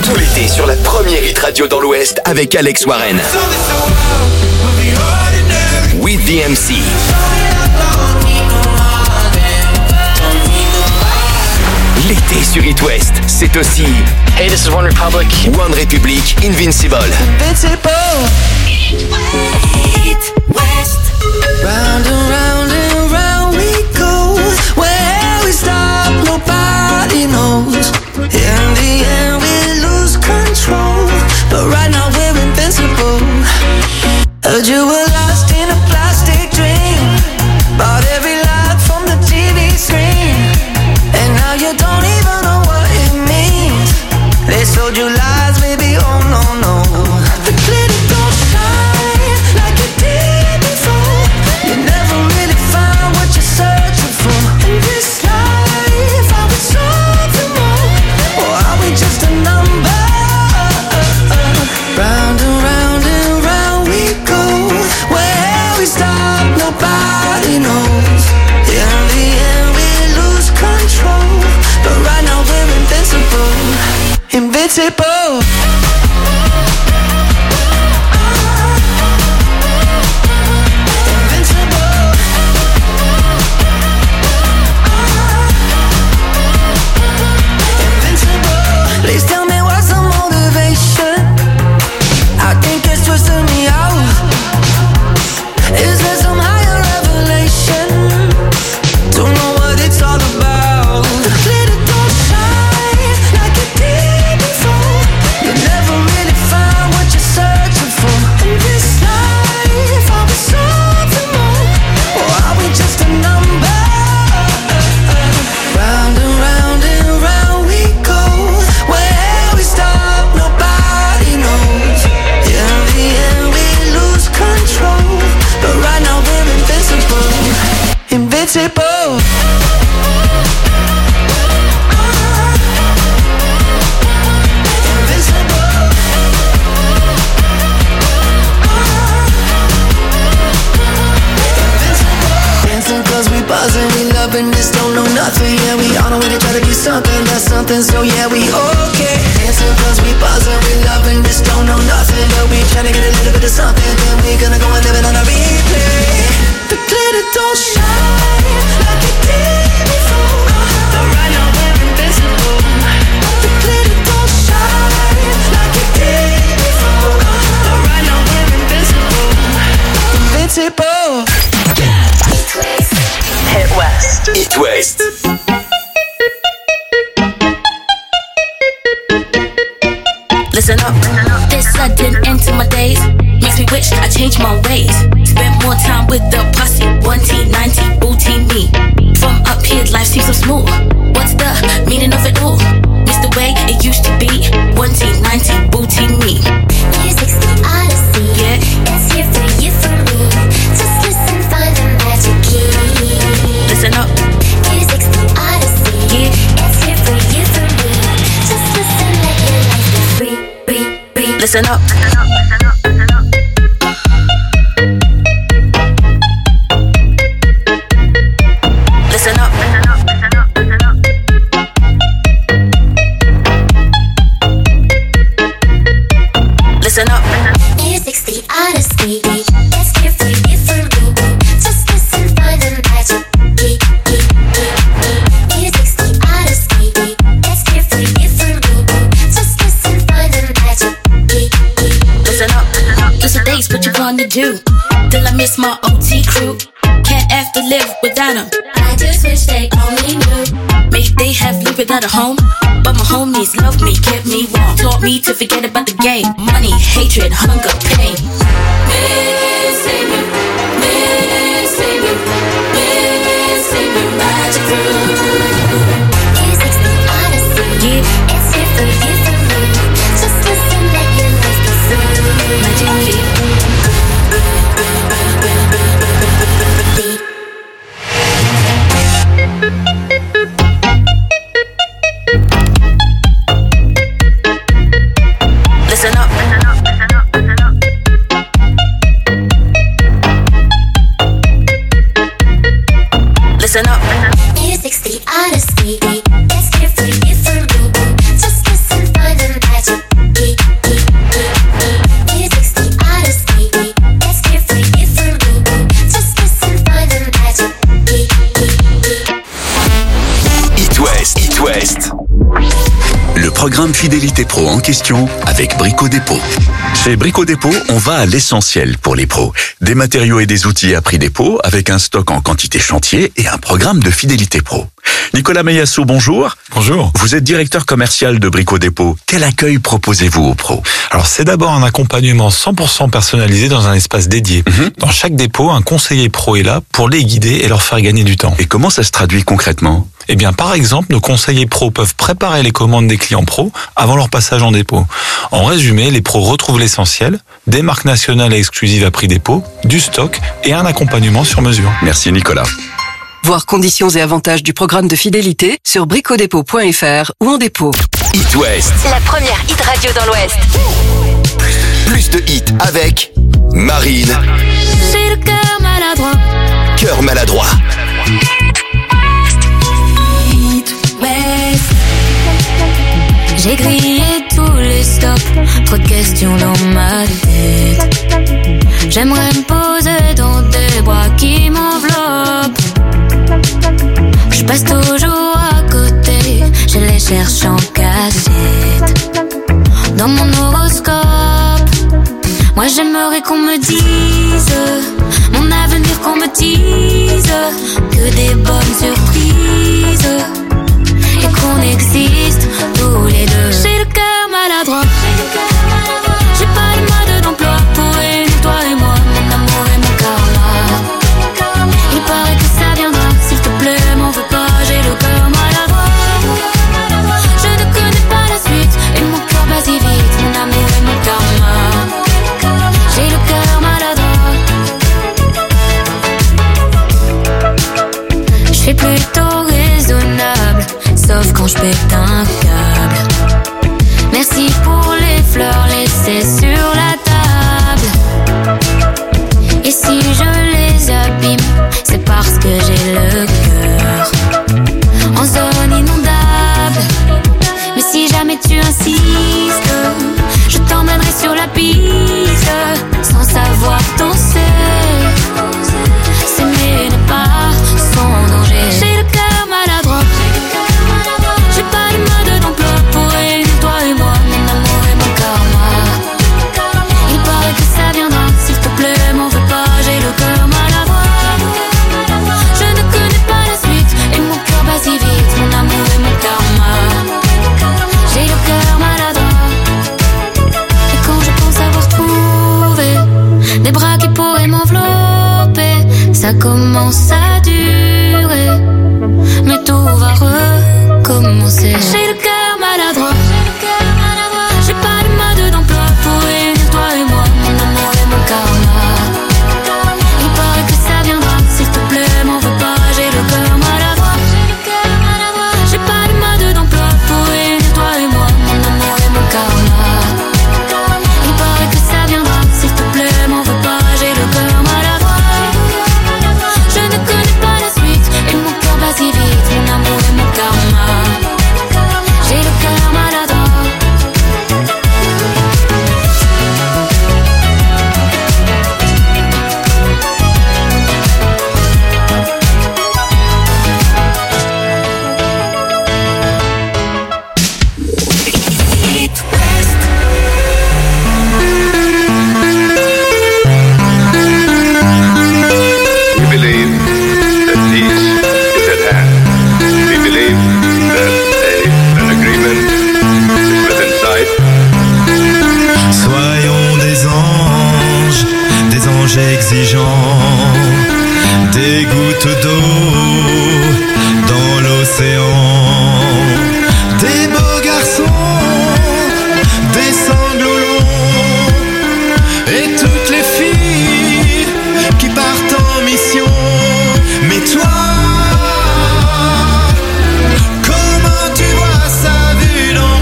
Tout l'été sur la première hit radio dans l'Ouest avec Alex Warren. With the MC. L'été sur It West, c'est aussi Hey, this is One Republic. One Republic, Invincible. Invincible. It West. Round and round we go. Where we stop, nobody knows. In the end, we lose control. But right now we're invincible. Heard you were lost in a plastic dream. Bought every lie from the TV screen. And now you don't even know what it means. They sold you lies, baby, oh no, no. The glitter don't shine like it did before. You never really find what you're searching for. In this life, are we something more? Or are we just a number? Round and round we go. Where we stop, nobody knows. In the end, we lose control. But right now we're invincible. Invincible. Please tell me what's the motivation. I think it's twisting me out. Is there some higher revelation? Don't know what it's all about. The glitter don't shine like it did before. You never really find what you're searching for. In this life, are we something more? Or are we just a number? Round and round we go. Where we stop, nobody knows. In the end, we lose control. But right now we're invincible. Invincible. Dancing cause we buzzing, we loving this, don't know nothing. Yeah, we on our way to try to be something, that's something, so yeah, we okay. Dancing cause we buzzing, we loving this, don't know nothing. But we tryna get a little bit of something, then we gonna go and live it on a replay. The glitter don't shine like it did before. But right now we're invincible. The glitter don't shine like it did before. But right now we're invincible. Invincible. Hit West. It West. Listen up. This sudden end to my days makes me wish I changed my ways. Spent more time with the posse. 1T, 9T, booty me. From up here, life seems so smooth. What's the meaning of it all? It's the way it used to be. 1T, 9T, booty me. Music's the odyssey. Yeah. It's here for you, for me. Just listen, find the magic key. Listen up. Music's the odyssey. Yeah. It's here for you, for me. Just listen, let your life be free, free. Listen up. Listen up. Listen up. Music's the odyssey. It's here for you, for me. Just listen, find the magic key. Music's the odyssey. It's here for you, for me. Just listen, find the magic key. Listen up. Just a days, what you gonna do? Till I miss my OT crew. Can't have to live without them. I just wish they only knew. Maybe they have lived without a home, but my homies love me, kept me warm, taught me to forget about the game. Money, hatred, hunger, pain. Missing you, missing you, missing you, magic through. Music's the odyssey. Yeah. It's here for you, for me. Just listen, let your life be free. Magic key. Listen up. Listen up. Music's the odyssey. It's here for you, for me. programme Fidélité Pro en question avec Brico Dépôt. Chez Brico Dépôt, on va à l'essentiel pour les pros. Des matériaux et des outils à prix dépôt avec un stock en quantité chantier et un programme de Fidélité Pro. Nicolas Meyasso, bonjour. Bonjour. Vous êtes directeur commercial de Brico Dépôt. Quel accueil proposez-vous aux pros? Alors c'est d'abord un accompagnement 100% personnalisé dans un espace dédié. Dans chaque dépôt, un conseiller pro est là pour les guider et leur faire gagner du temps. Et comment ça se traduit concrètement? Eh bien, par exemple, nos conseillers pros peuvent préparer les commandes des clients pros avant leur passage en dépôt. En résumé, les pros retrouvent l'essentiel, des marques nationales et exclusives à prix dépôt, du stock et un accompagnement sur mesure. Merci Nicolas. Voir conditions et avantages du programme de fidélité sur bricodépôt.fr ou en dépôt. It West. La première hit radio dans l'Ouest. Plus de hits avec Marine. J'ai le cœur maladroit. Cœur maladroit. It West. J'ai grillé tous les stops. Trop de questions dans ma tête. J'aimerais me poser dans des bras qui m'enveloppent. Je passe toujours à côté, je les cherche en cachette. Dans mon horoscope, moi j'aimerais qu'on me dise mon avenir, qu'on me dise que des bonnes surprises et qu'on existe tous les deux. J'ai le cœur maladroit, j'ai pas le mode d'emploi pour une, toi et moi, mon amour et mon karma. Il paraît que ça viendra, s'il te plaît, m'en veux pas, j'ai le cœur maladroit. Je ne connais pas la suite, et mon cœur bat si vite, mon amour et mon karma. J'ai le cœur maladroit. Je suis plutôt raisonnable, sauf quand je pète un câble. Merci pour les fleurs laissées sur la table. Et si je les abîme, c'est parce que j'ai le cœur en zone inondable. Mais si jamais tu insistes, je t'emmènerai sur la piste sans savoir danser. S'aimer n'est pas sans danger. J'ai le cœur maladroit, j'ai pas le mode d'emploi pour une, toi et moi, mon amour et mon karma. Il paraît que ça viendra, s'il te plaît, m'en veux pas, j'ai le cœur maladroit. Je ne connais pas la suite, et mon cœur bat si vite, mon amour et mon karma. J'ai le cœur maladroit. Et quand je pense avoir trouvé des bras qui pourraient m'envelopper, ça commence à durer, mais tout va recommencer. J'ai le cœur maladroit, j'ai pas le mode d'emploi pour une, toi et moi, mon amour et mon karma. Il paraît que ça viendra, s'il te plaît, m'en veux pas, j'ai le cœur maladroit. J'ai pas le mode d'emploi pour une, toi et moi, mon amour et mon karma. Il paraît que ça viendra, s'il te plaît, m'en veux pas, j'ai le cœur maladroit. Je ne connais pas la suite, et mon cœur bat si vite, mon amour et mon karma. J'ai le cœur maladroit. We believe that peace is at hand. We believe that an agreement is within sight. Soyons des anges exigeants, des gouttes d'eau dans l'océan, des beaux garçons, des sanglots longs, et toutes les filles qui partent en mission. Mais toi, comment tu vois ça vu d'en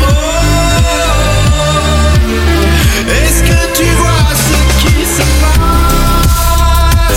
haut? Est-ce que tu vois ce qui se passe?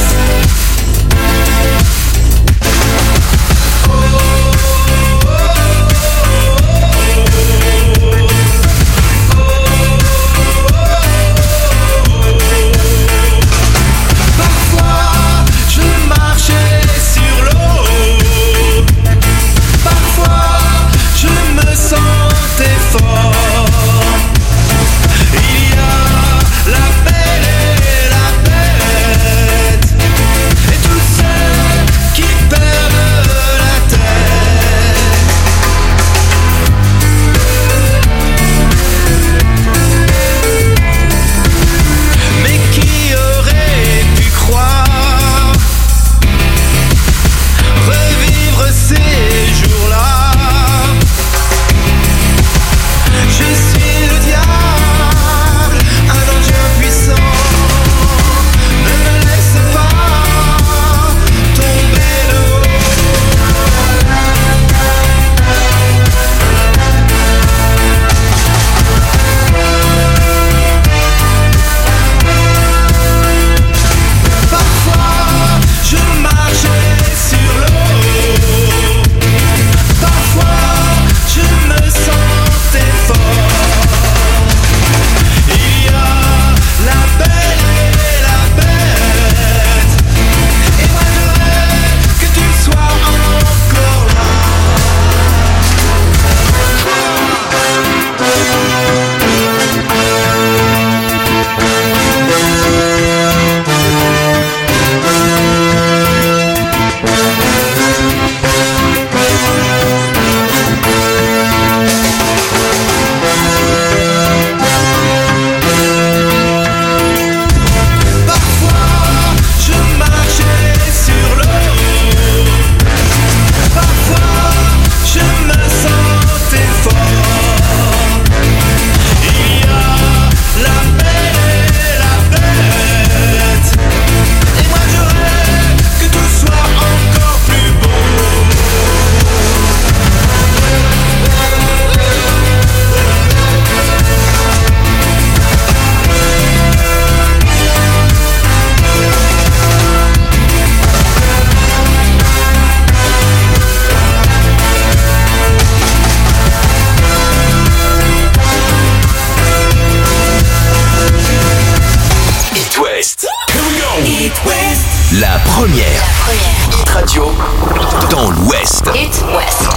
West. It West.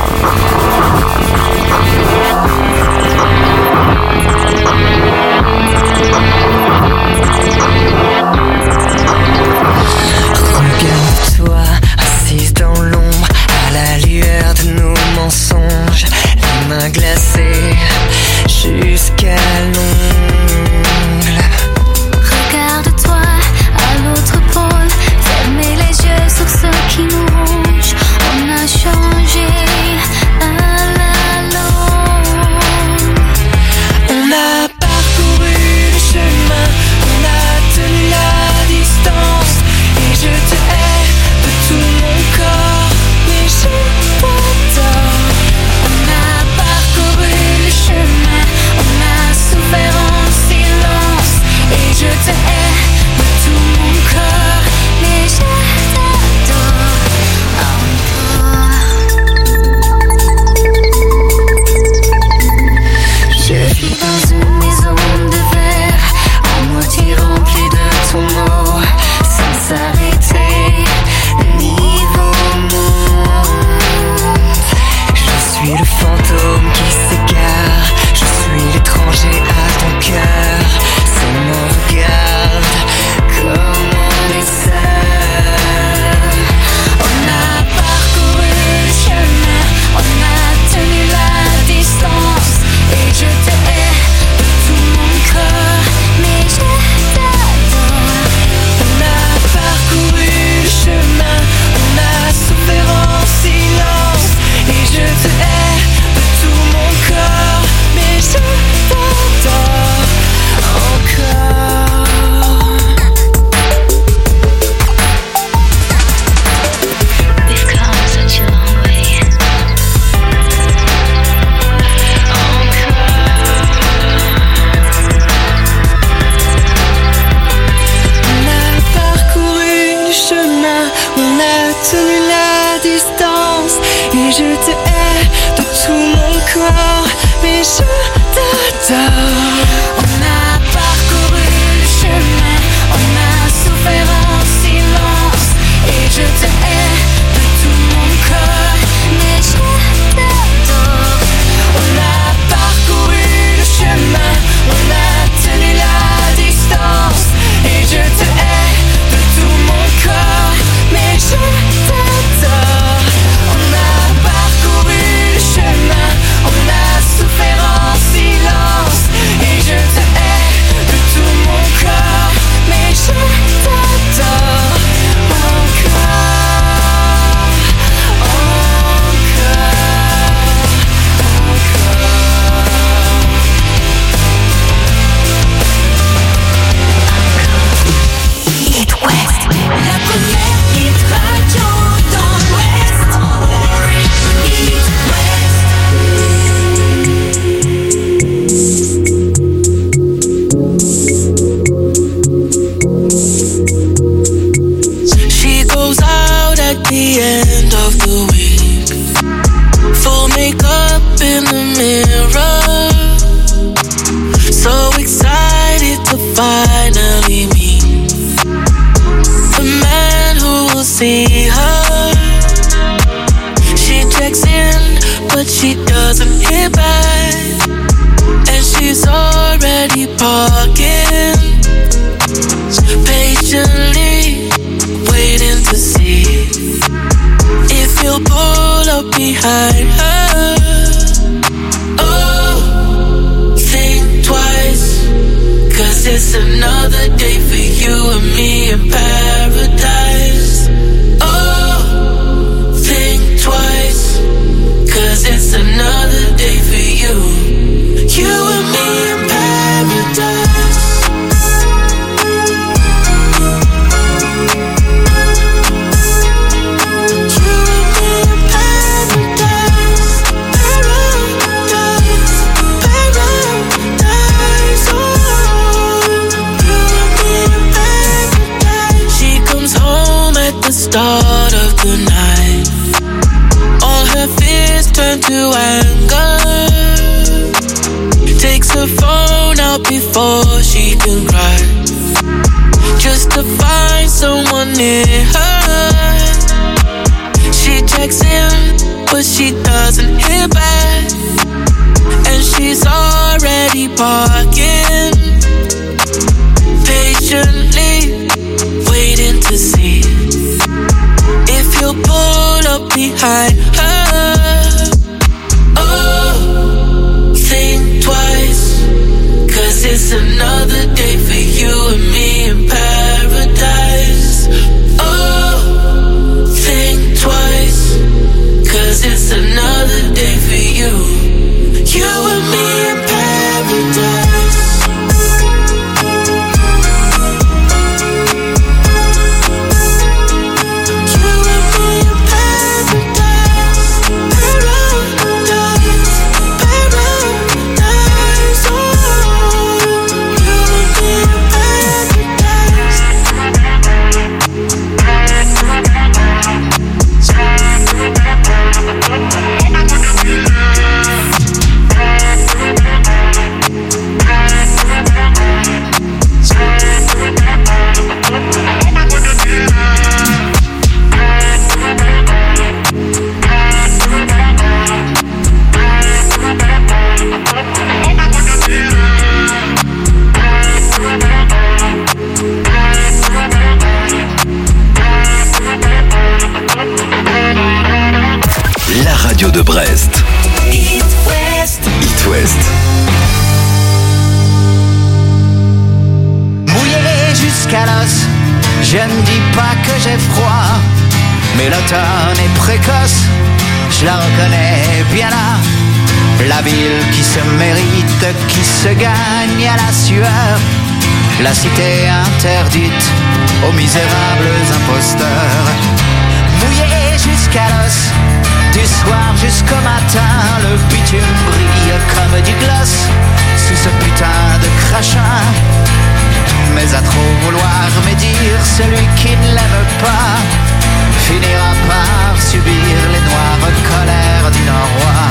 Regarde-toi, assise dans l'ombre, à la lueur de nos mensonges, les mains glacées jusqu'à l'ongle. Regarde-toi à l'autre pôle, fermez les yeux sur ce qui nous ronge. On a changé à la longue. On a parcouru le chemin, on a tenu la distance. Et je te hais de tout mon corps, mais je t'adore. On a parcouru le chemin, on a souffert en silence. Et je te hais de tout mon corps, mais je t'adore encore. Je vis dans une maison de verre, à moitié remplie de ton eau, sans s'arrêter, le niveau monte. Je suis le fantôme qui s'égare, je suis l'étranger à ton cœur. Seulement regarde comme on est seul. On a parcouru le chemin, on a tenu la distance. Et je te hais de tout mon corps, mais je t'adore. On a parcouru le chemin, on a souffert en silence. Et je te hais de tout mon corps, mais je t'adore encore. We've come such a long way. On a parcouru le chemin, on a tenu la distance. Et je te hais de tout mon corps, mais je t'adore. On a parcouru le chemin, on a souffert en silence. Et je te hais de tout mon corps, mais je t'adore. On a parcouru le chemin, on a tenu la distance. Et je te hais de tout mon corps, mais je t'adore. On a parcouru le chemin, on a souffert en silence. Et je te hais de tout mon corps, mais je t'adore encore, It West. La première hit radio dans l'Ouest. It West. She goes out at the end of the week, full makeup in the mirror, so excited to finally meet the man who will see her. She checks in, but she doesn't hear back, and she's already parking, patiently waiting to see if he'll pull up behind her. Oh, think twice, 'cause it's another day for you and me in paradise. Oh, think twice, 'cause it's another day for you and me in paradise. You and me in paradise, paradise, paradise. Oh, you and me in paradise. She comes home at the start of the night, all her fears turn to anger. Takes her phone out before she can cry, just to find someone near her. She checks in she doesn't hear back, and she's already barking, patiently waiting to see if you'll pull up behind her. Oh, think twice, 'cause it's another day for you and me in paradise. Oh, think twice, 'cause it's another day for you and me in paradise. Radio de Brest. It West. It West. Mouillé jusqu'à l'os, je ne dis pas que j'ai froid, mais l'automne est précoce, je la reconnais bien là. La ville qui se mérite, qui se gagne à la sueur, la cité interdite aux misérables imposteurs. Mouillé jusqu'à l'os, du soir jusqu'au matin, le bitume brille comme du gloss sous ce putain de crachin. Mais à trop vouloir médire, celui qui ne l'aime pas finira par subir les noires colères du Nord-Roi.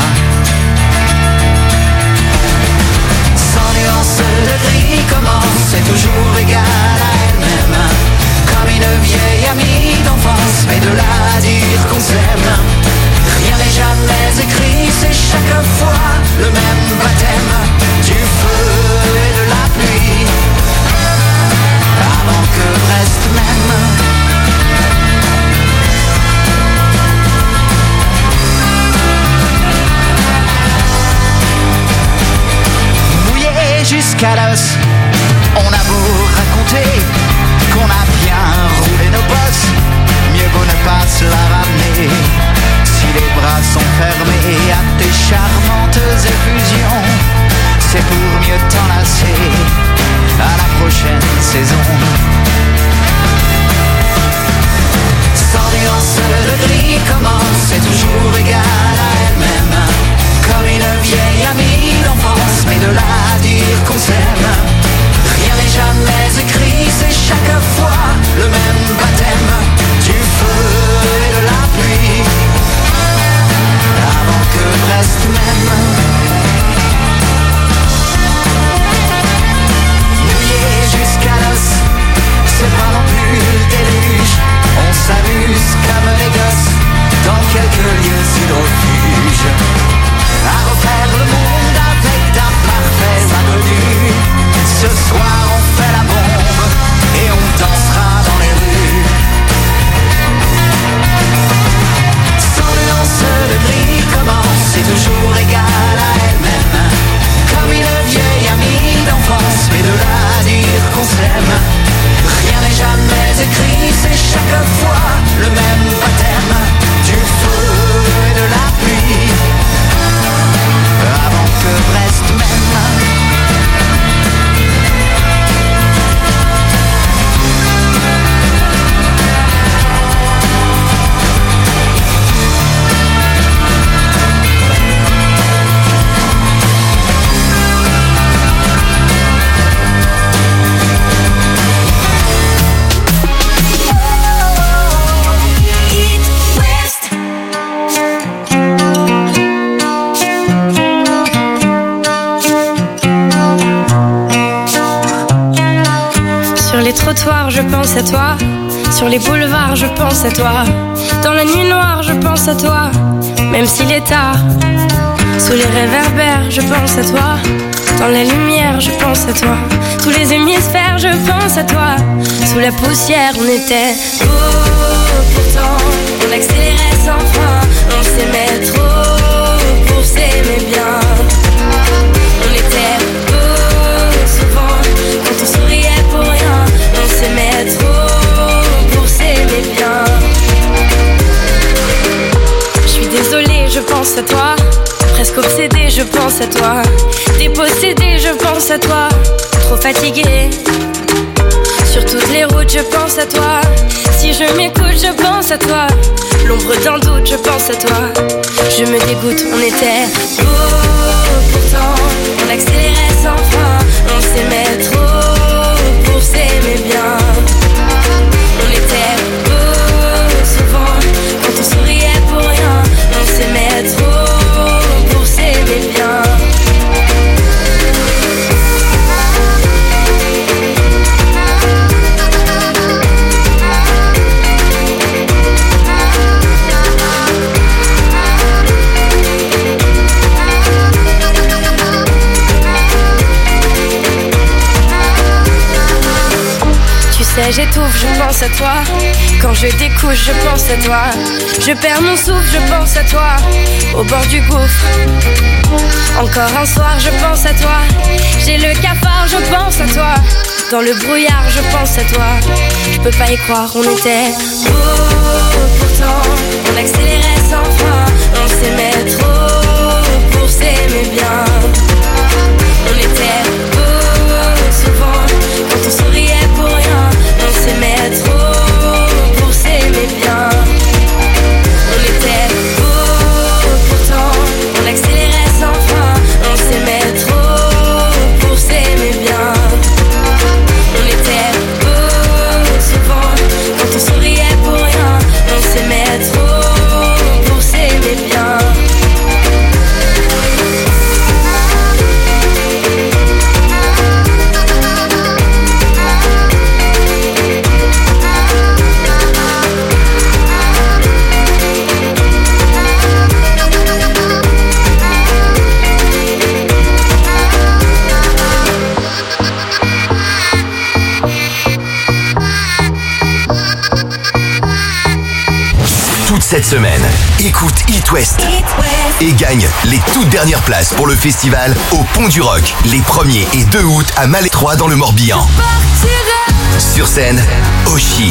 Sans nuance de gris commence, c'est toujours égal à elle-même, comme une vieille amie d'enfance, mais de là à dire qu'on s'aime, rien n'est jamais écrit, c'est chaque fois le même baptême du feu et de la pluie, avant que Brest m'aime. Mouillé jusqu'à l'os, on a beau raconter qu'on a bien roulé nos bosses, mieux vaut ne pas se la ramener. Si les bras sont fermés à tes charmantes effusions, c'est pour mieux t'enlacer à la prochaine saison. Sans nuance de gris commence, c'est toujours égal à elle-même, comme une vieille amie d'enfance, mais de là à dire qu'on s'aime, rien n'est jamais écrit, c'est chaque fois le même baptême du feu et de la pluie, avant que Brest m'aime. Mouillé jusqu'à l'os, c'est pas non plus le déluge, on s'amuse comme les gosses dans quelques lieux hydrofuges, à refaire le monde avec d'imparfaits inconnus. Ce soir on fait la bombe et on dansera dans les rues. Sans nuance de gris commence, c'est toujours égal à elle-même, comme une vieille amie d'enfance, mais de là à dire qu'on s'aime, rien n'est jamais écrit, c'est chaque fois le même baptême du feu et de la pluie, avant que Brest m'aime. Trottoir, je pense à toi. Sur les boulevards, je pense à toi. Dans la nuit noire, je pense à toi. même s'il est tard. Sous les réverbères, je pense à toi. Dans la lumière, je pense à toi. Tous les hémisphères, je pense à toi. Sous la poussière, on était beau. Pourtant, on accélérait sans frein. On s'aimait trop pour s'aimer bien. On était beau souvent quand on souriait pour rien. On s'aimait trop pour s'aimer bien. Je suis désolée, je pense à toi. Presque obsédée, je pense à toi. Dépossédée, je pense à toi. Trop fatiguée. Sur toutes les routes, je pense à toi. Si je m'écoute, je pense à toi. L'ombre d'un doute, je pense à toi. Je me dégoûte, on était beau. Pourtant, on accélérait sans frein. On s'aimait trop pour s'aimer bien. On était beau souvent quand on souriait pour rien. On s'aimait trop pour s'aimer bien. J'étouffe, je pense à toi. Quand je découche, je pense à toi. Je perds mon souffle, je pense à toi. Au bord du gouffre. Encore un soir, je pense à toi. J'ai le cafard, je pense à toi. Dans le brouillard, je pense à toi. Je peux pas y croire, on était beau. Pourtant, on accélérait sans frein. On s'aimait trop pour s'aimer bien. On était beau souvent quand on souriait pour rien. On s'aimait trop pour s'aimer bien. On était beau, pourtant on accélérait sans frein. On s'aimait trop pour s'aimer bien. On était beau souvent quand on souriait pour rien. On s'aimait trop pour s'aimer bien. Cette semaine, écoute It West et gagne les toutes dernières places pour le festival au Pont du Rock les 1er et 2 août à Malétroit dans le Morbihan. Sur scène, Oshi,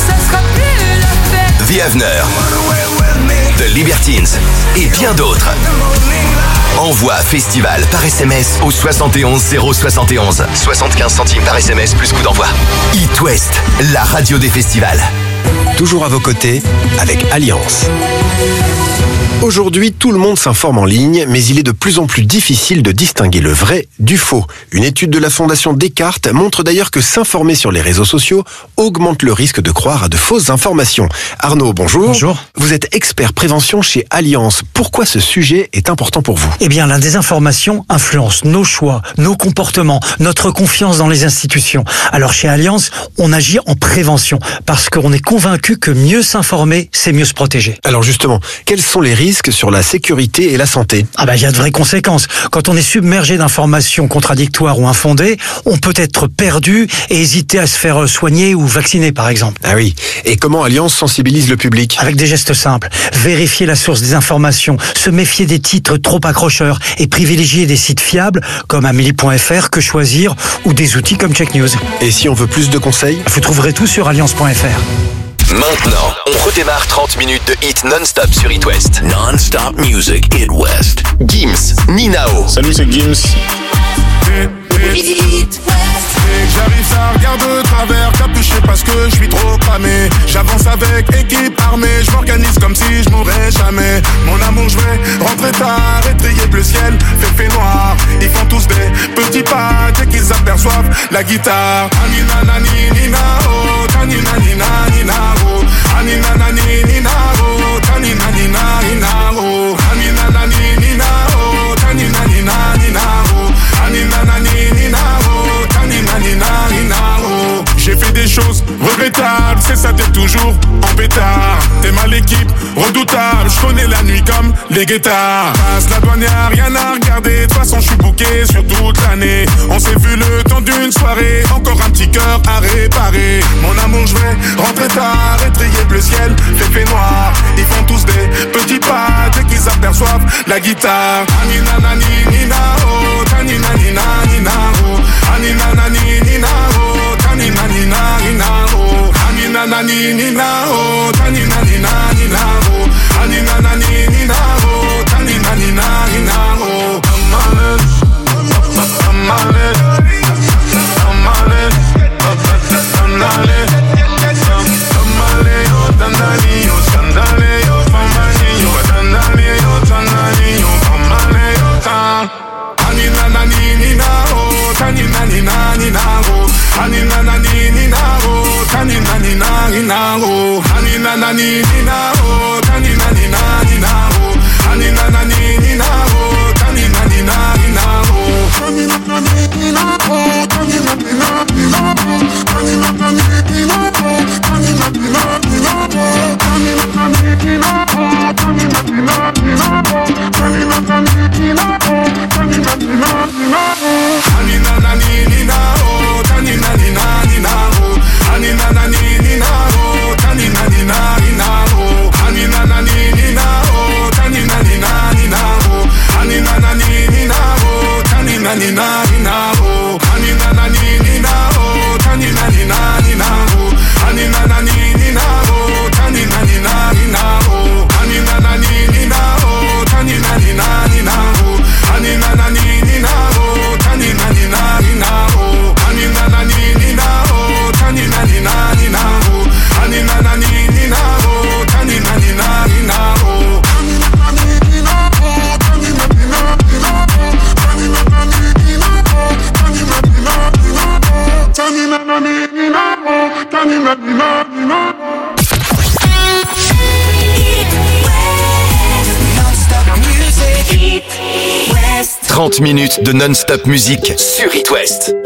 The Avener, The Libertines et bien d'autres. Envoie festival par SMS au 71 071. 75 centimes par SMS plus coût d'envoi. It West, la radio des festivals. Toujours à vos côtés avec Alliance. Aujourd'hui, tout le monde s'informe en ligne, mais il est de plus en plus difficile de distinguer le vrai du faux. Une étude de la Fondation Descartes montre d'ailleurs que s'informer sur les réseaux sociaux augmente le risque de croire à de fausses informations. Arnaud, bonjour. Bonjour. Vous êtes expert prévention chez Alliance. Pourquoi ce sujet est important pour vous ? Eh bien, la désinformation influence nos choix, nos comportements, notre confiance dans les institutions. Alors, chez Alliance, on agit en prévention parce qu'on est convaincu que mieux s'informer, c'est mieux se protéger. Alors justement, quels sont les risques sur la sécurité et la santé ? Il y a de vraies conséquences. Quand on est submergé d'informations contradictoires ou infondées, on peut être perdu et hésiter à se faire soigner ou vacciner, par exemple. Ah oui. Et comment Alliance sensibilise le public ? Avec des gestes simples. Vérifier la source des informations, se méfier des titres trop accrocheurs et privilégier des sites fiables comme Amélie.fr, Que Choisir ou des outils comme Check News. Et si on veut plus de conseils ? Vous trouverez tout sur alliance.fr. Maintenant, on redémarre 30 minutes de hit non-stop sur It West. Non-stop music, It West. Gims, Ninao. Salut, c'est Gims. J'arrive, ça regarde de travers, capuché parce que je suis trop cramé. J'avance avec équipe armée, je m'organise comme si je mourrais jamais. Mon amour, je vais rentrer tard, étrier le ciel, fait noir. Ils font tous des petits pas dès qu'ils aperçoivent la guitare. Anina nani nina oh, tanina nina nina oh, anina nani nina oh, tanina nina nina oh, anina nani nina oh, tanina nina nina oh, anina nani nina oh, tanina nina nina oh. J'ai fait des choses regrettables, c'est ça, t'es toujours en pétard. T'es mal l'équipe, redoutable, je connais la nuit comme les guetards. Passe la douane, y'a rien à regarder. De toute façon, je suis booké sur toute l'année. On s'est vu le temps d'une soirée. Encore un petit cœur à réparer. Mon amour, je vais rentrer tard. Étrier bleu ciel, fait noir. Ils font tous des petits pas dès qu'ils aperçoivent la guitare. Anina nani nina oh, tanina nina nina oh. Anina nani nina oh, tanina nina nina oh. Anina nani nina oh, tanina nina nina oh. Anina nani nina oh, tanina nina nina oh. West. 30 minutes de non-stop musique sur It West.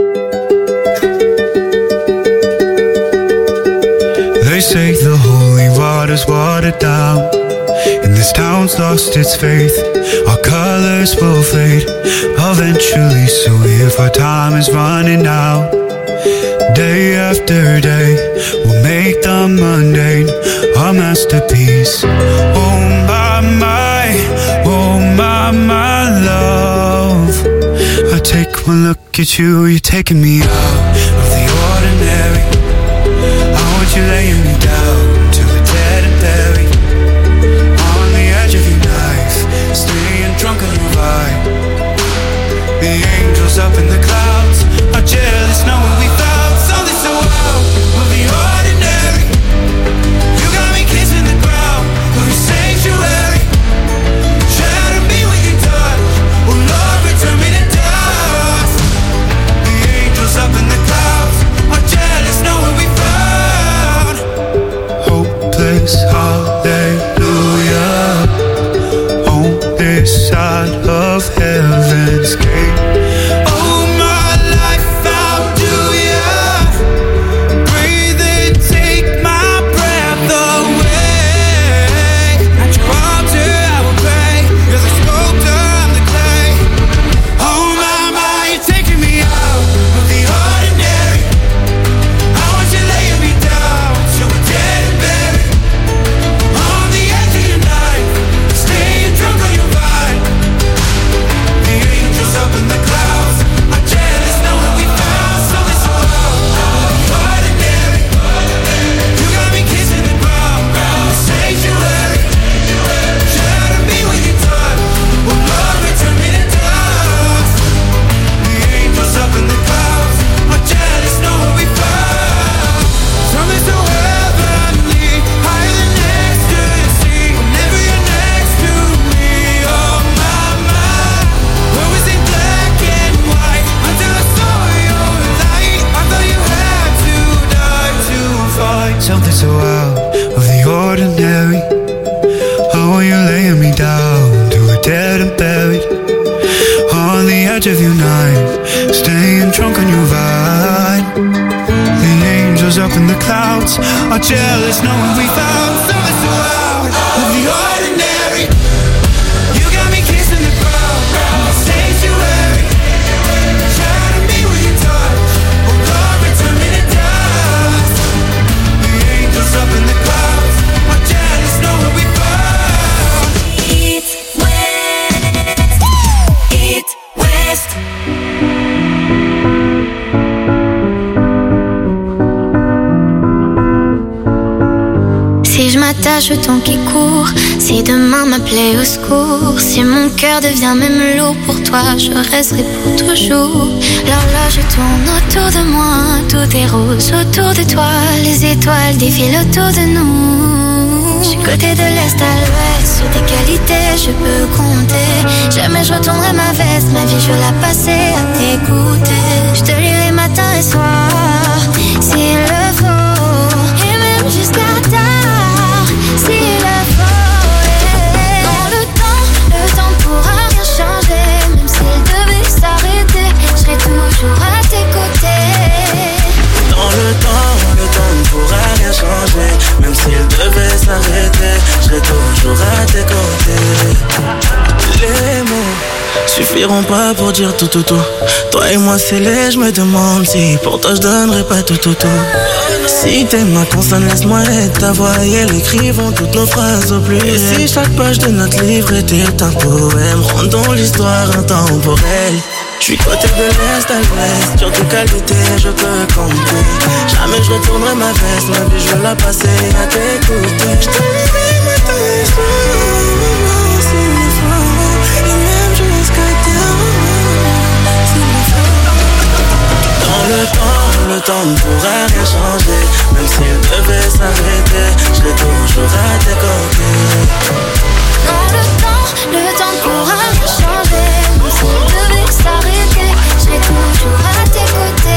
They say the holy water's watered down, and this town's lost its faith. Our colors will fade eventually, so if our time is running out, day after day, we'll make the mundane our masterpiece. Oh my love, I take one look at you, you're taking me out of the ordinary. I want you laying me down to a dead and buried, on the edge of your knife, staying drunk on your vibe. The angels up in the clouds are jealous knowing we found something so out of the ordinary. You got me kissing the ground of your sanctuary. Shatter me when you touch, oh Lord, return me to dust. The angels up in the clouds are jealous knowing we found hopeless hallelujah on this side of heaven's gate. Oh my life, how do ya breathe and take my breath away? At your altar I will pray, you're the sculptor, I'm the clay. Oh my, you're taking me out of the ordinary. I want you laying me down so we're dead and buried, on the edge of your knife, staying drunk on your vine. The angels up in the clouds are jealous knowing we found something so out of the ordinary. You got me kissing the ground, the sanctuary. Shatter me when you touch, oh Lord, return me to dust. The angels up in the clouds are jealous knowing we found something so heavenly, higher than ecstasy. Whenever you're next to me, oh my, where was it black and white until I saw your light? I thought you had to die to find something so out of the ordinary. Oh, you're laying me down to a dead and buried, on the edge of your knife, staying drunk on your vine. The angels up in the clouds are jealous knowing we found something so out of the ordinary. ma tâche, le temps qui court. Si demain m'appelait au secours, si mon cœur devient même lourd, pour toi je resterai pour toujours. L'horloge tourne autour de moi, tout est rose autour de toi. Les étoiles défilent autour de nous. Je suis côté de l'est à l'ouest, sur tes qualités je peux compter. Jamais je retournerai ma veste, ma vie je veux la passer à t'écouter. Je te lirai matin et soir, s'il le faut, et même jusqu'à tard, s'il le faut. Dans le temps ne pourra rien changer. Même s'il devait s'arrêter, je serai toujours à tes côtés. Dans le temps ne pourra rien changer. Même s'il devait s'arrêter, je serai toujours à tes côtés. Les mots suffiront pas pour dire tout. Toi et moi c'est laid, je me demande si pour toi je donnerais pas tout. Si tes mains consonnent, laisse-moi être ta voix et elles écrivent toutes nos phrases au pluriel. Et si chaque page de notre livre était un poème, rendons l'histoire intemporelle. Je suis côté de l'est à l'ouest, sur tes qualités je peux compter. Jamais je retournerai ma veste, ma vie je veux la passer à t'écouter. Je te lirai matin et soir, s'il le faut, et même jusqu'à tard, s'il le faut. Dans le temps ne pourra rien changer. Même s'il devait s'arrêter, je serai toujours à tes côtés. Dans le temps ne pourra rien changer. Même s'il devait s'arrêter, je serai toujours à tes côtés.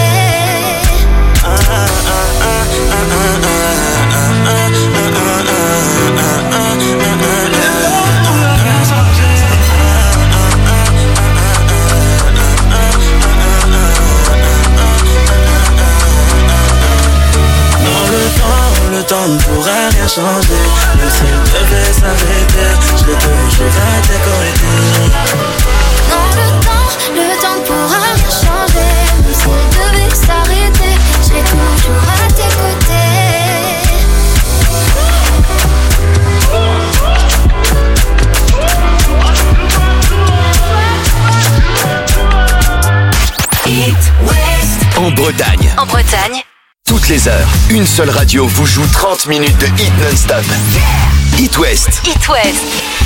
Le temps ne pourra rien changer. Même s'il devait s'arrêter, je serai toujours à tes côtés. Dans le temps ne pourra rien changer. Même s'il devait s'arrêter, je serai toujours à tes côtés. En Bretagne. En Bretagne, Toutes les heures, une seule radio vous joue 30 minutes de hit non-stop. It West. It West.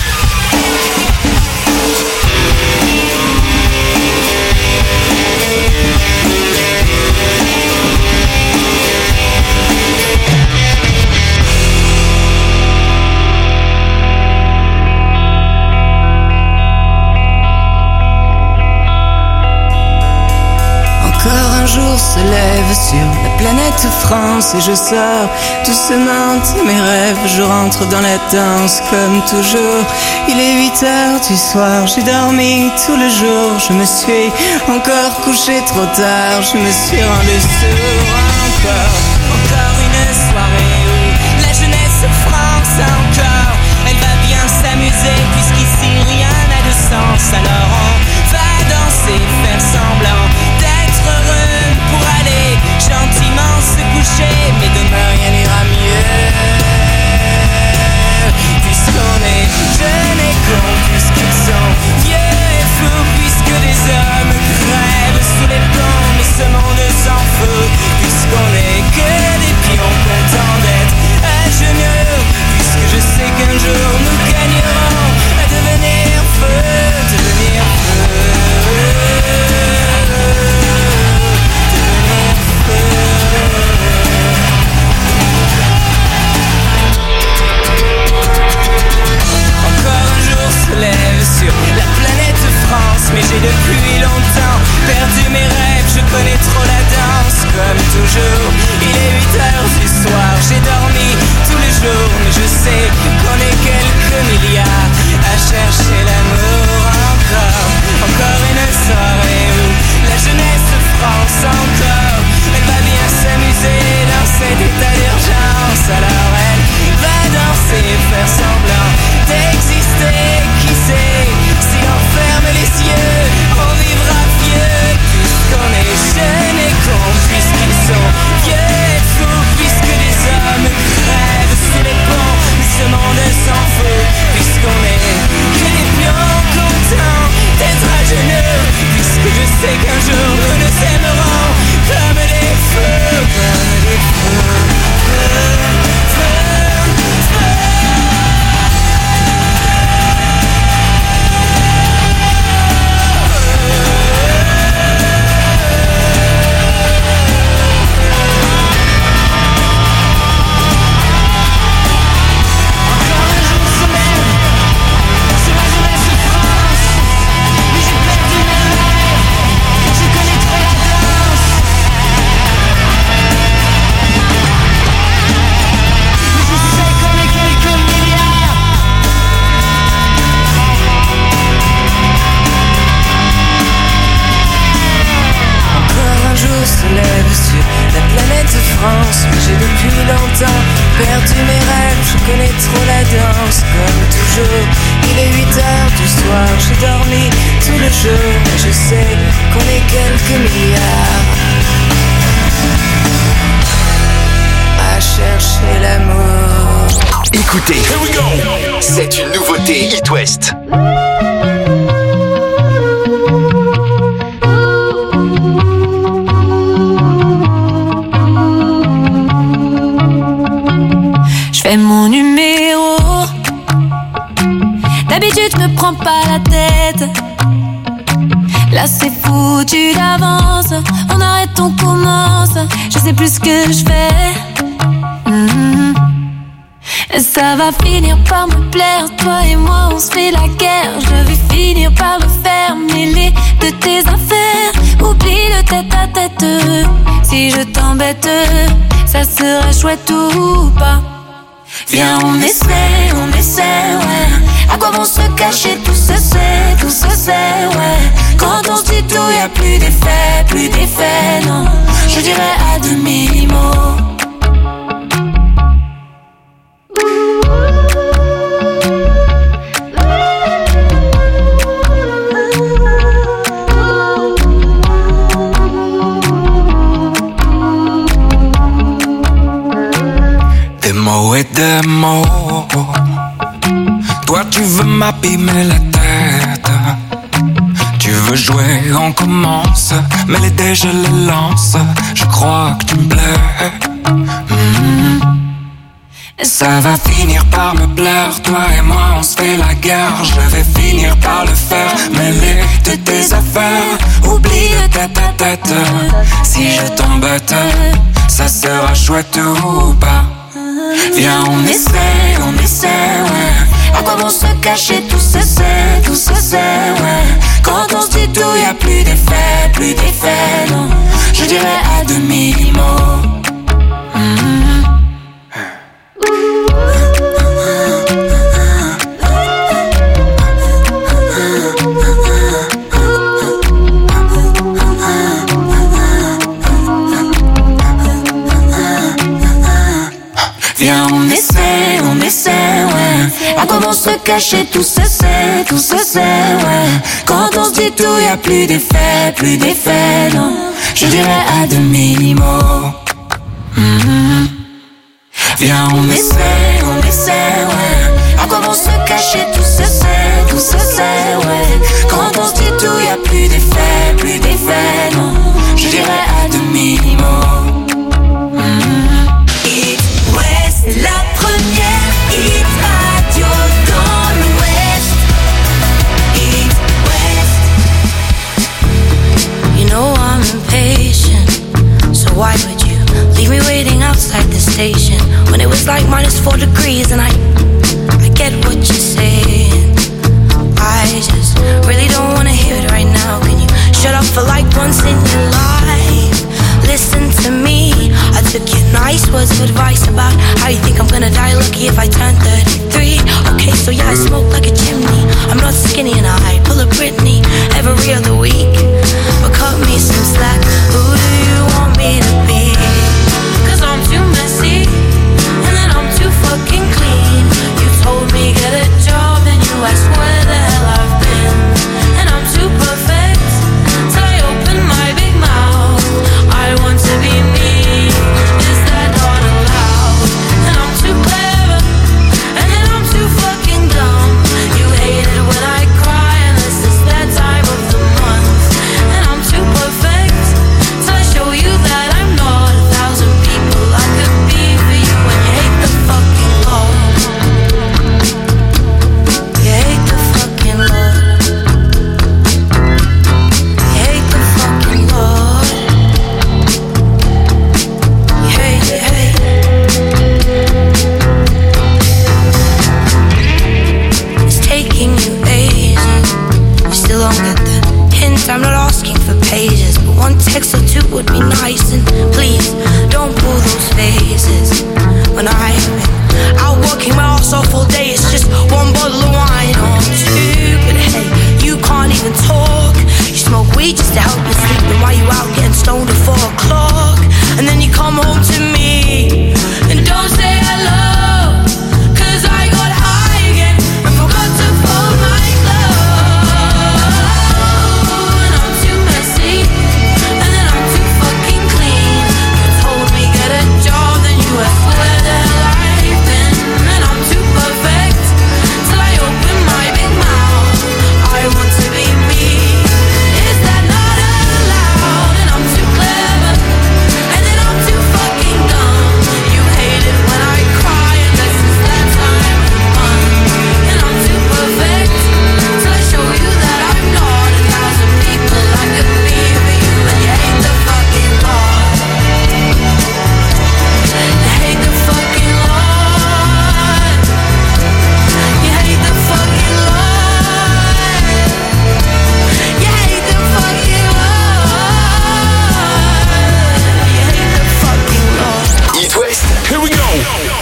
Encore un jour se lève sur la planète France et je sors doucement de mes rêves. Je rentre dans la danse comme toujours. Il est 8h du soir, j'ai dormi tout le jour. Je me suis encore couché trop tard, je me suis rendu sourd. Encore une soirée où la jeunesse France encore. Elle va bien s'amuser puisqu'ici rien n'a de sens. Alors on va danser, faire semblant d'être heureux pour aller gentiment se coucher. Mais demain rien n'ira mieux, puisqu'on est jeunes et cons, puisqu'ils sont vieux et fous, puisque des hommes crèvent sous les plombs. Mais ce monde s'en fout, puisqu'on est que des pions contents France, mais j'ai depuis longtemps perdu mes rêves. Je connais trop la danse, comme toujours. Il est 8h du soir, j'ai dormi tout le jour, mais je sais qu'on est quelques milliards à chercher l'amour. Écoutez, c'est une nouveauté It West. Je fais mon numéro. D'habitude je me prends pas la tête. Là c'est foutu d'avance. On arrête, on commence. Je sais plus ce que je fais. Ça va finir par me plaire. Toi et moi on se fait la guerre. Je vais finir par le faire. Mêler de tes affaires. Oublie le tête à tête. Si je t'embête, ça sera chouette ou pas. Viens on essaie, ouais. À quoi vont se cacher, tout se sait, ouais. Quand on se dit tout, y'a plus d'effet, non. Je dirais à demi-mot. Des mots et des mots. Toi tu veux m'abîmer la tête. Tu veux jouer, on commence. Mais les dés je les lance. Je crois que tu me plais. Ça va finir par me plaire. Toi et moi on se fait la guerre. Je vais finir par le faire. Mêler de tes affaires. Oublie le tête à tête. Si je t'embête, ça sera chouette ou pas. Viens on essaie, ouais. À quoi vont se cacher, tout se sait, ouais. Quand on se dit tout, y'a plus d'effet, non. Je dirais à demi-mot. Viens on essaie, ouais. À quoi vont se cacher, tout se sait, ouais. Quand on se dit tout, y'a plus d'effet, non. Je dirais à demi-mot. Viens on essaie, ouais. À quoi vont se cacher, tout se sait, ouais. Quand on se dit tout, y'a plus d'effet, non. Je dirais à demi-mot. La première hit radio dans l'Ouest. Hit West. You know I'm impatient, so why would you leave me waiting outside the station when it was like -4 degrees? And I get what you're saying. I just really don't wanna hear it right now. Can you shut up for like once in your life? Listen to me. I took your nice words of advice about how you think I'm gonna die lucky if I turn 33. Okay, so yeah, I smoke like a chimney. I'm not skinny and I pull a Britney every other week. But cut me some slack. Who do you want me to be? 'Cause I'm too messy and then I'm too fucking clean. You told me get a job and you asked where the hell I've been. And I'm too perfect till I open my big mouth. I want to be me. Is that not allowed? And I'm too clever, and then I'm too fucking dumb. You hate it when I cry, and this is that time of the month. And I'm too perfect till I show you that I'm not 1,000 people I could be for you. When you hate the fucking Lord, you hate the fucking Lord, you hate the fucking Lord. It's taking you ages. You still don't get the hint. I'm not asking for pages, but one text or two would be nice. And please don't pull those faces when I've been out working my ass off all day. It's just one bottle of wine or two, but hey, you can't even talk. You smoke weed just to help you sleep, and while you out getting stoned at 4 o'clock, and then you come home to me.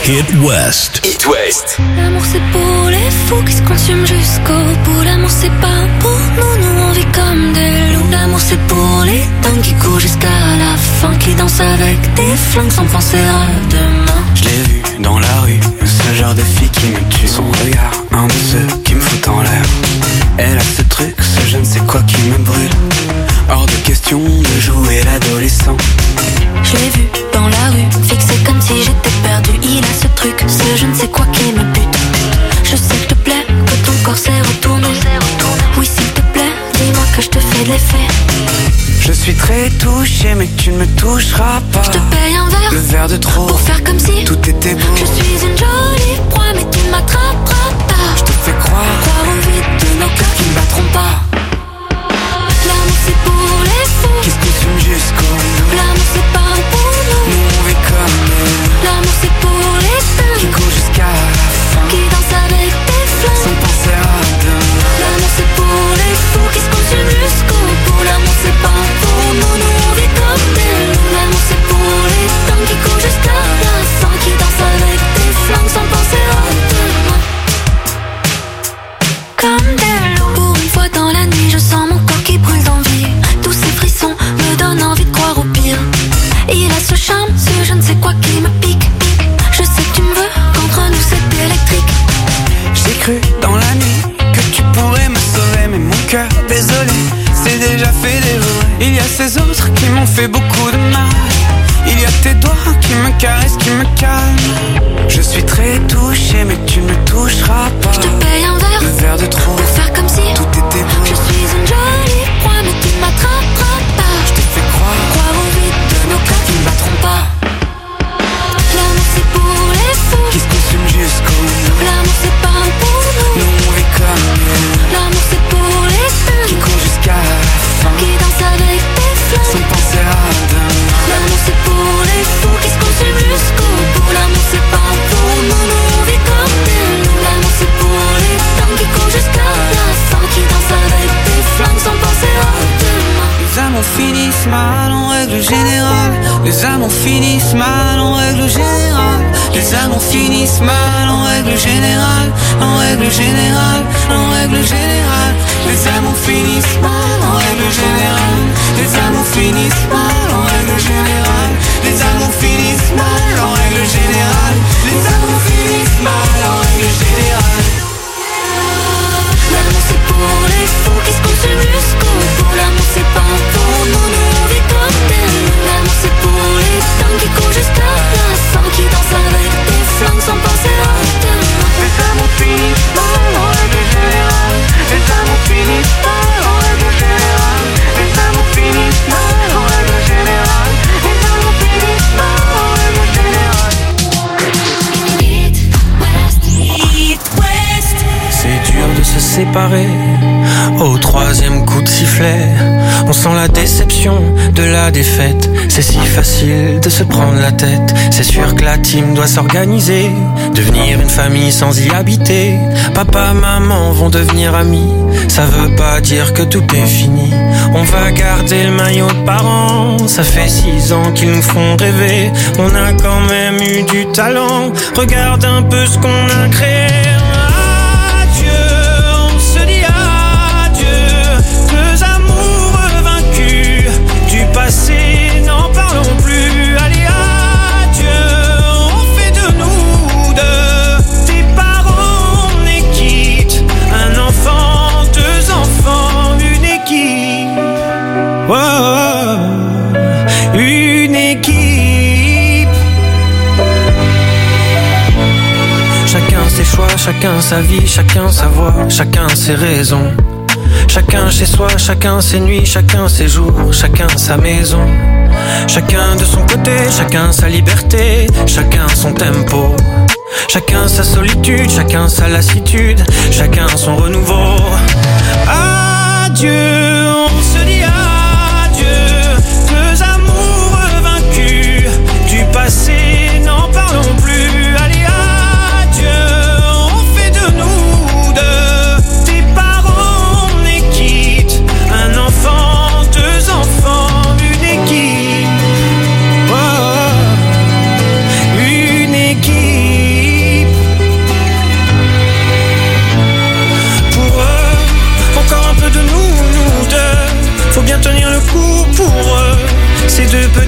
Hit West. Hit West. L'amour c'est pour les fous qui se consument jusqu'au bout. L'amour c'est pas pour nous on vit comme des loups. L'amour c'est pour les dingues qui courent jusqu'à la fin, qui dansent avec des flingues sans penser à demain. Je l'ai vu dans la rue, ce genre de fille qui me tue. Son regard, un de ceux qui me fout en l'air. Elle a ce truc, ce je ne sais quoi qui me brûle. Hors de question de jouer l'adolescent. Je l'ai vu dans la rue, fixé comme si j'étais perdu. Il a ce truc, ce je ne sais quoi qui me bute. Je sais que te plaît, que ton corps s'est retourné. Oui s'il te plaît, dis-moi que je te fais de l'effet. Je suis très touché mais tu ne me toucheras pas. Je te paye un verre, le verre de trop, pour faire comme si tout était beau. Je suis une jolie proie mais tu ne m'attraperas pas. Je te fais croire au vide de nos cœurs qui ne battront pas. L'amour c'est pour les fous qui se consument jusqu'au bout. L'amour c'est pas pour nous on vit comme nous. L'amour c'est pour les dingues qui courent jusqu'à la fin, qui dansent avec des flammes sans penser à demain. L'amour c'est pour les fous qui se consument jusqu'au bout. L'amour c'est pas pour nous on vit comme des loups. L'amour c'est pour les dingues qui courent jusqu'à la fin, qui dansent avec des flammes sans penser à demain. Comme des loups. Pour une fois dans la nuit je sens mon corps qui brûle d'envie. Tous ces frissons me donnent envie de croire au pire. Il a ce charme, ce je ne sais quoi qui me pique. Je sais que tu me veux, entre nous c'est électrique. J'ai cru dans la nuit que tu pourrais me sauver, mais mon cœur, désolé, c'est déjà fait dévorer. Il y a ces autres qui m'ont fait beaucoup de mal. Il y a tes doigts qui me caressent, qui me calment. Je suis très touché mais tu ne me toucheras pas. Je te paye un verre, le verre de trop, pour faire comme si tout était beau. Je suis une jolie proie mais tu ne m'attraperas pas. Je te fais croire au vide de nos cœurs qui ne battront pas. L'amour c'est pour les fous qui se consument jusqu'au bout. L'amour c'est pas pour nous on vit comme nous. L'amour c'est pour les dingues qui courent jusqu'à la fin, qui dansent avec des flammes sans penser à demain. L'amour c'est pour les fous qui se consument jusqu'au bout. L'amour c'est pas pour nous on vit comme des loups. L'amour c'est pour les dingues qui courent jusqu'à la fin, qui dansent avec des flammes sans penser à demain. Les amours finissent mal en règle générale. Les amours finissent mal en règle générale. Les amours finissent mal en règle générale. En règle générale, en règle générale. Les amours finissent mal en règle générale. Les amours finissent mal en règle générale. Les amours finissent mal en règle générale. Les amours finissent mal en règle générale. L'amour c'est pour les fous qui se consument jusqu'au bout. L'amour c'est pas pour nous on vit comme des loups. L'amour c'est pour les dingues qui courent jusqu'à la fin, qui dansent avec des flammes sans penser à demain. Les amours finissent mal en règle générale. Les amours finissent mal en règle générale. Les amours finissent mal en règle générale. Les amours finissent mal en règle générale. Hit West. C'est dur de se séparer au troisième coup de sifflet. On sent la déception de la défaite. C'est si facile de se prendre la tête. C'est sûr que la team doit s'organiser, devenir une famille sans y habiter. Papa, maman vont devenir amis. Ça veut pas dire que tout est fini. On va garder le maillot de parents. Ça fait 6 ans qu'ils nous font rêver. On a quand même eu du talent. Regarde un peu ce qu'on a créé. N'en parlons plus, allez adieu. On fait de nous deux des parents, on est quitte. Un enfant, 2 enfants, une équipe. Oh, une équipe. Chacun ses choix, chacun sa vie, chacun sa voix, chacun ses raisons. Chacun chez soi, chacun ses nuits, chacun ses jours, chacun sa maison. Chacun de son côté, chacun sa liberté, chacun son tempo. Chacun sa solitude, chacun sa lassitude, chacun son renouveau. Adieu, on se dit adieu. 2 amours vaincus du passé, n'en parlons plus, allez adieu. On fait de nous deux des parents, on est quitte. Un enfant, 2 enfants, une équipe. Oh, une équipe.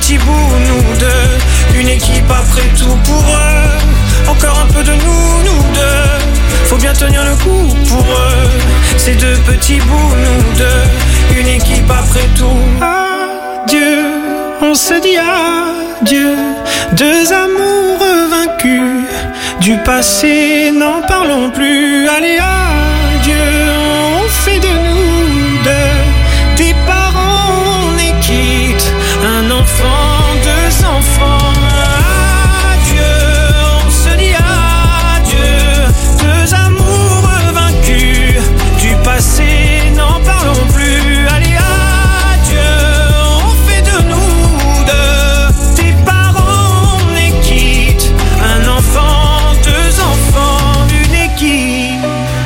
petits bouts, nous deux. Une équipe après tout pour eux. Encore un peu de nous deux. Faut bien tenir le coup pour eux. Ces deux petits bouts, nous deux. Une équipe après tout. Adieu, on se dit adieu. Deux amoureux vaincus. Du passé, n'en parlons plus. Allez, adieu, on fait de nous deux. Des parents, on est quitte. Un enfant, deux enfants. Adieu, on se dit adieu. Deux amoureux vaincus. Du passé, n'en parlons plus. Allez, adieu, on fait de nous deux. Des parents, on est quitte. Un enfant, deux enfants, une équipe.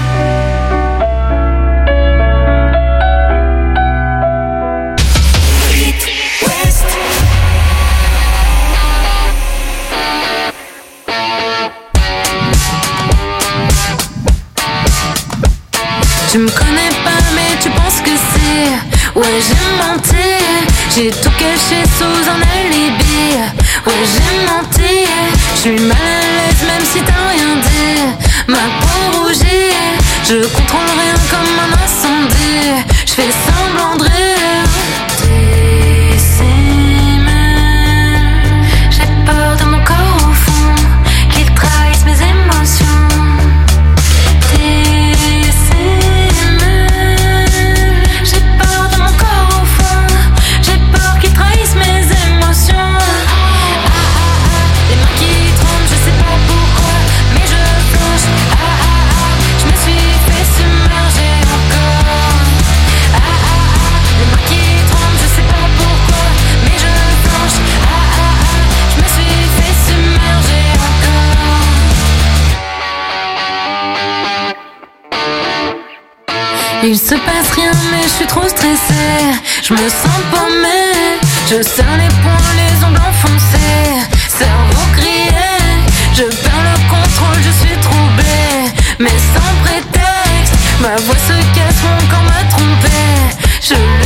Tu me connais pas mais tu penses que c'est. Ouais j'ai menti. J'ai tout caché sous un alibi. Ouais j'ai menti. Je suis mal à l'aise même si t'as rien dit. Ma peau rougit. Je contrôle rien comme un incendie. Je fais semblant de rire. J'ai peur de mon corps au fond, qu'il trahisse mes émotions. J'ai peur de mon corps au fond, j'ai peur qu'il trahisse mes émotions. Les mains qui tremblent, je sais pas pourquoi, mais je plonge. Je me suis fait submerger encore. Les mains qui tremblent, je sais pas pourquoi, mais je plonge. Je me suis fait submerger encore. Il se passe rien mais je suis trop stressée. Je me sens paumée. Je serre les poings, les ongles enfoncés. Cerveau grillé. Je perds le contrôle, je suis troublée. Mais sans prétexte. Ma voix se casse, mon corps m'a trompée. Je